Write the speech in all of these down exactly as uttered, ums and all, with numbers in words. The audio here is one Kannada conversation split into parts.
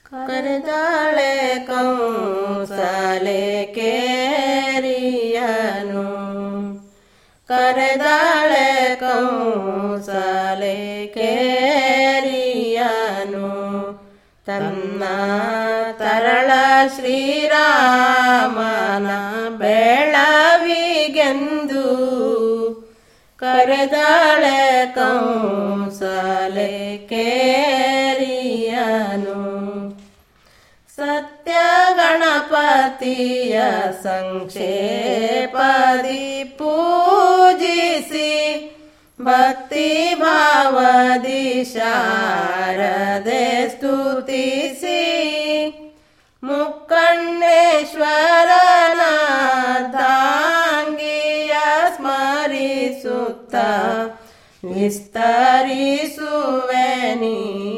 ಕರೆದಾಳೆ ಕೌಸಲೆ ಕೇರಿಯನು ಕರೆದಾಳೆ ಕೌಸಲೆ ಕೇರಿಯನು ತನ್ನ ತರಳ ಶ್ರೀರಾಮನ ಬೆಳವಿಗೆಂದು ಕರೆದಾಳೆ ಕೌಸಲೆ ಕೇರಿಯನು ಸತ್ಯ ಗಣಪತಿಯ ಸಂಕ್ಷೇಪದಿ ಪೂಜಿಸಿ ಭಕ್ತಿ ಭಾವದಿ ಶಾರದೆ ಸ್ತುತಿಸಿ ಮುಕ್ಕಣ್ಣೇಶ್ವರನ ತಾಂಗಿಯ ಸ್ಮರಿಸುತ್ತ ವಿಸ್ತರಿಸುವೆನಿ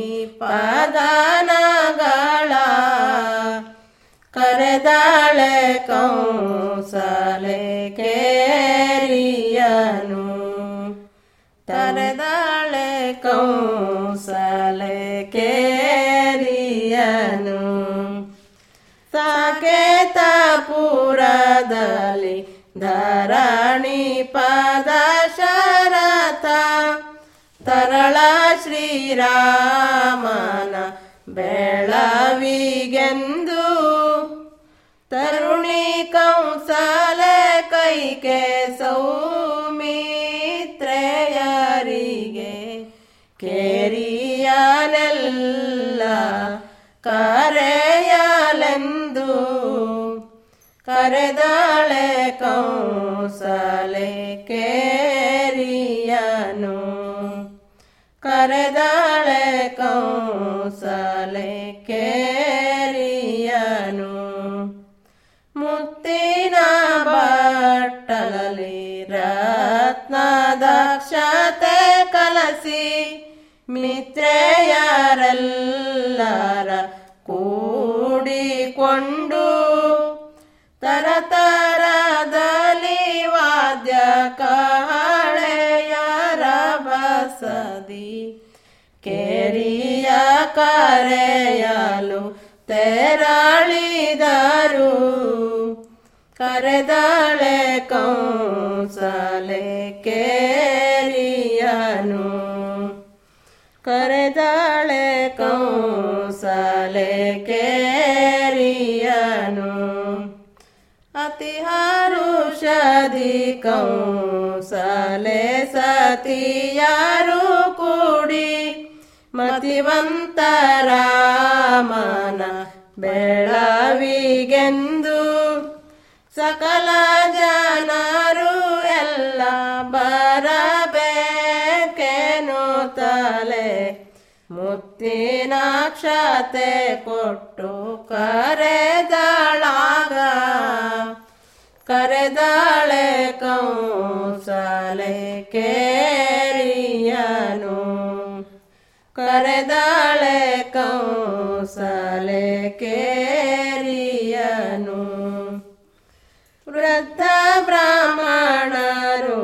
ಪದನಗಳ ಕರೆದಾಳೆ ಕೌಸಲೆ ಕೇರಿಯನು ಕರೆದಾಳೆ ಕೌಸಲೆ ಕೇರಿಯನು ಸಾಕೇತಪುರದಲ್ಲಿ ಧರಣಿ ಪದ ಶರಥ ತರಳ ಶ್ರೀರಾಮನ ಬೆಳವಿಗೆಂದು ತರುಣಿ ಕೌಸಲೆ ಕೈಕೆ ಸೌಮಿತ್ರೆಯರಿಗೆ ಕೇರಿಯನೆಲ್ಲ ಕರೆಯಲೆಂದು ಕರೆದಾಳೆ ಕೌಸಲೆ ಕೇರಿಯನು ಕರೆದಾಳೆ ಕೌಸಲೆ ಕೇರಿಯನು ಮುತ್ತಿನ ಬಟ್ಟಲಲ್ಲಿ ರತ್ನದಕ್ಷತೆ ಕಲಸಿ ಮಿತ್ರೆಯರೆಲ್ಲರ ಕೂಡಿಕೊಂಡು ತರತರದಲ್ಲಿ ವಾದ್ಯ ಕಾಳೆಯರ ಬಸದಿ ಕೇರಿಯ ಕರೆಯಲು ತೆರಳಿದರು ಕರೆದಾಳೆ ಕೌಸಲೆ ಕೇರಿಯನು ಕರೆದಾಳೆ ಕೌಸಲೆ ಕೇರಿಯನು ಅತಿ ಹರುಷದಿ ಕೌಸಲೆ ಸತಿಯರು ಕೂಡಿ ಮತಿವಂತರಾಮನ ಬೆಳವಿಗೆಂದು ಸಕಲ ಜನರು ಎಲ್ಲ ಬರಬೇಕೇನು ತಲೆ ಮುತ್ತಿನಾಕ್ಷತೆ ಕೊಟ್ಟು ಕರೆದಳಾಗ ಕರೆದಾಳೆ ಕೌಸಲೆ ಕೇರಿಯನು ಕರೆದಾಳೆ ಕೌಸಲೆ ಕೇರಿಯನು ವೃದ್ಧ ಬ್ರಾಹ್ಮಣರು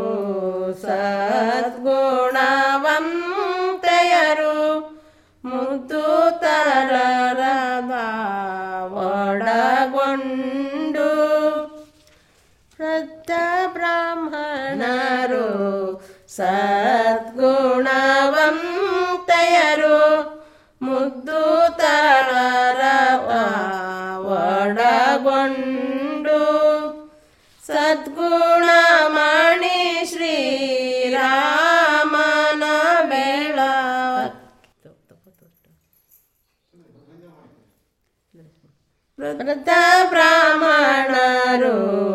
ಸದ್ಗುಣವಂತೆಯರು ಮುದ್ದು ತರರದ ಒಡಗೊಂಡು ವೃದ್ಧ ಬ್ರಾಹ್ಮಣರು ಸದ್ಗುಣವಂತೆಯರು ಮುದ್ದು ತರರದ ಒಡಗೊಂಡು ಸದ್ಗುಣಮಣಿ ಶ್ರೀರಾಮನ ಬೆಳ ವೃದ್ಧ ಬ್ರಾಹ್ಮಣರು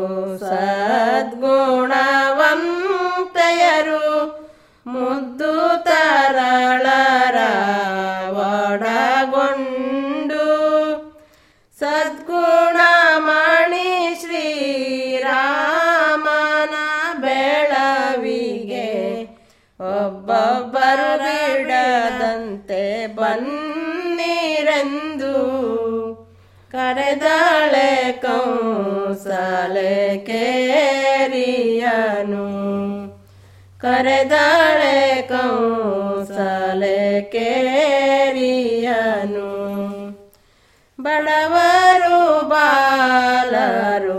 ಸದ್ಗುಣವಂತೆಯರು ಮುದ್ದು ತರಳರ ಒಡಗೊಂಡು ಸದ್ಗುಣಮಣಿ ಶ್ರೀರಾಮನ ಬೆಳವಿಗೆ ಒಬ್ಬೊಬ್ಬರು ಬಿಡದಂತೆ ಬನ್ನಿರೆಂದು ಕರೆದಾಳೆ ಕೌಸಲೆ ಕೇರಿಯನು ಕರೆದಾಳೆ ಕೌಸಲೆ ಕೇರಿಯನು ಬಡವರು ಬಾಲರು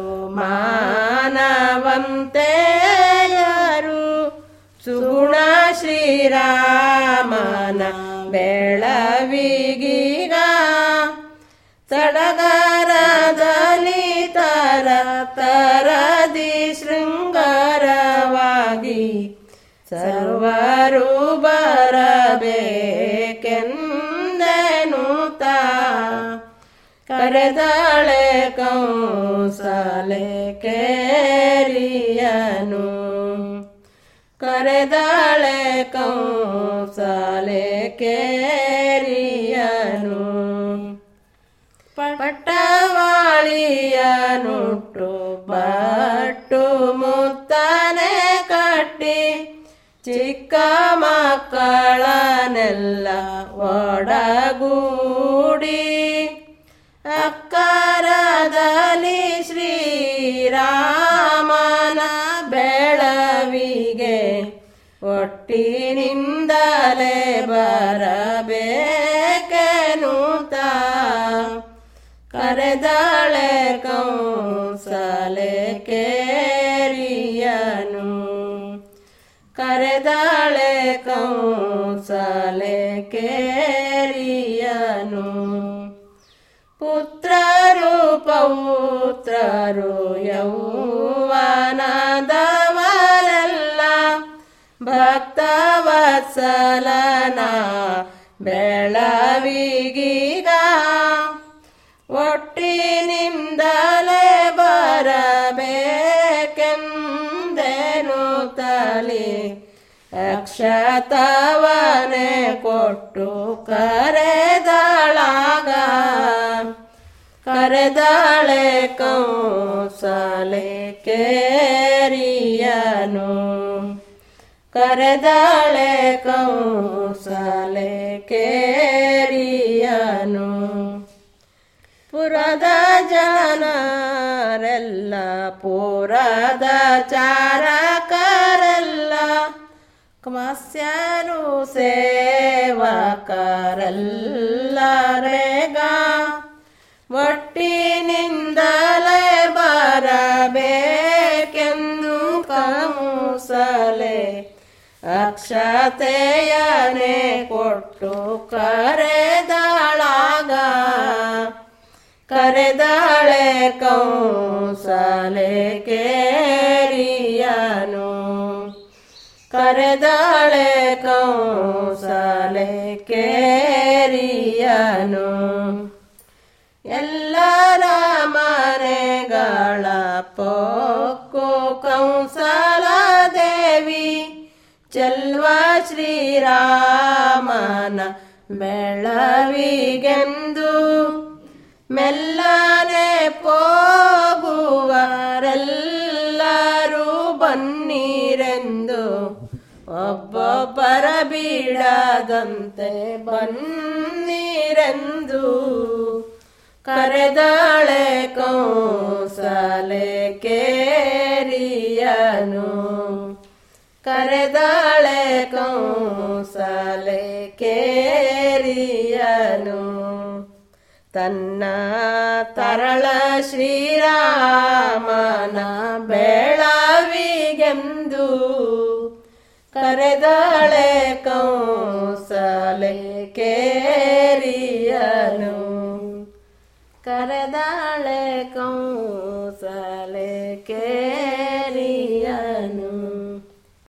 ಮಾನವಂತೆಯರು ಸುಗುಣ ಶ್ರೀರಾಮನ ಬೆಳವಿಗೀಗ ಸಡಗರದಲ್ಲಿ ತರ ತರದಿ ಶೃಂಗಾರವಾಗಿ ಸರ್ವರು ಬರಬೇಕೆಂದೆನುತ ಕರೆದಳೆ ಕೌಸಲೆ ಕೇರಿಯನು ಕರೆದಳೆ ಕೌಸಲೆ ಕೇರಿಯನು ಪಟ್ಟವಾಳಿಯನುಟ್ಟು ಬಟ್ಟು ಮುತ್ತನೆ ಕಟ್ಟಿ ಚಿಕ್ಕ ಮಕ್ಕಳನ್ನೆಲ್ಲ ಒಡಗೂಡಿ ಅಕ್ಕರದಲ್ಲಿ ಶ್ರೀರಾಮನ ಬೆಳವಿಗೆ ಒಟ್ಟಿನಿಂದಲೇ ಬರಬೇಕೆನುತ ಕರೆದಳೆ ಕೌಸಲೆ ಕೇರಿಯನು ಕರೆದಳೆ ಕೌಸಲೆ ಕೇರಿಯನು ಪುತ್ರರು ಪೌತ್ರರು ಯೌವನದವರೆಲ್ಲ ಭಕ್ತವತ್ಸಲನ ಬೆಳವಿಗೀಗ ಒಟ್ಟಿನಿಂದಲೇ ಬರಬೇಕೆಂದೆನುತ್ತಲಿ ಅಕ್ಷತವನೆ ಕೊಟ್ಟು ಕರೆದಳಾಗ ಕರೆದಳೆ ಕೌಸಲೆ ಕೇರಿಯನು ಕರೆದಳೆ ಕೌಸಲೆ ಕೇರಿಯನು ಪುರದ ಜನರೆಲ್ಲ ಪುರದ ಚಾರಕರೆಲ್ಲ ಕಮಸ್ಯರು ಸೇವಕರೆಲ್ಲರೇಗ ಒಟ್ಟಿನಿಂದಲೇ ಬರಬೇಕೆಂದು ಕೌಸಲೆ ಅಕ್ಷತೆಯನೆ ಕೊಟ್ಟು ಕರೆದಳಾಗ ಕರೆದಳೆ ಕೌಸಲೆ ಕೇರಿಯನು ಕರೆದಳೆ ಕೌಸಲೆ ಕೇರಿಯನು ಎಲ್ಲರ ಮನೆಗಳ ಪೊಕ್ಕು ಕೌಸಲ ದೇವಿ ಚೆಲ್ವ ಶ್ರೀರಾಮನ ಬೆಳವಿಗೆಂದು ಮೆಲ್ಲನೆ ಹೋಗುವರೆಲ್ಲರೂ ಬನ್ನಿರೆಂದು ಒಬ್ಬೊಬ್ಬರ ಬಿಡದಂತೆ ಬನ್ನಿರೆಂದು ಕರೆದಳೆ ಕೌಸಲೆ ಕೇರಿಯನು ಕರೆದಳೆ ಕೌಸಲೆ ಕೇರಿಯನು ತನ್ನ ತರಳ ಶ್ರೀರಾಮನ ಬೆಳವಿಗೆಂದು ಕರೆದಳೆ ಕೌಸಲೆ ಕೇರಿಯನು ಕರೆದಳೆ ಕೌಸಲೆ ಕೇ